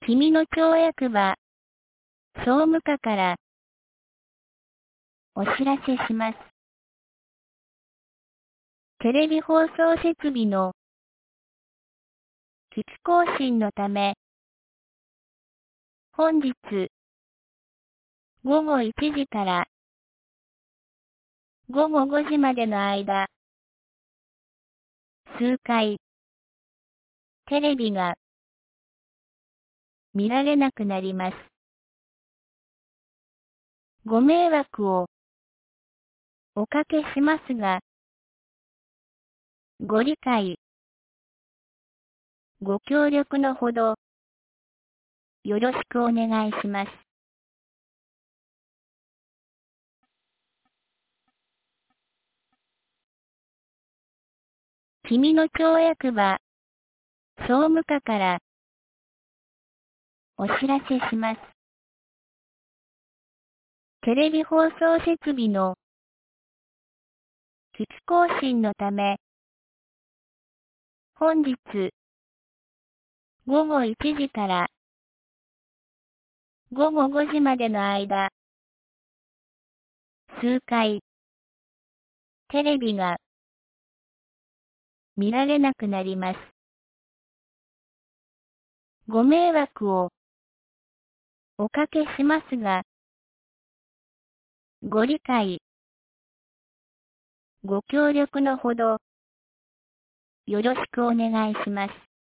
君の町役場、総務課からお知らせします。テレビ放送設備の機器更新のため、本日午後1時から午後5時までの間、数回テレビが見られなくなります。ご迷惑をおかけしますが、ご理解、ご協力のほどよろしくお願いします。君の町役場、総務課からお知らせします。テレビ放送設備の機器更新のため、本日午後1時から午後5時までの間、数回テレビが見られなくなります。ご迷惑をおかけしますが、ご理解、ご協力のほどよろしくお願いします。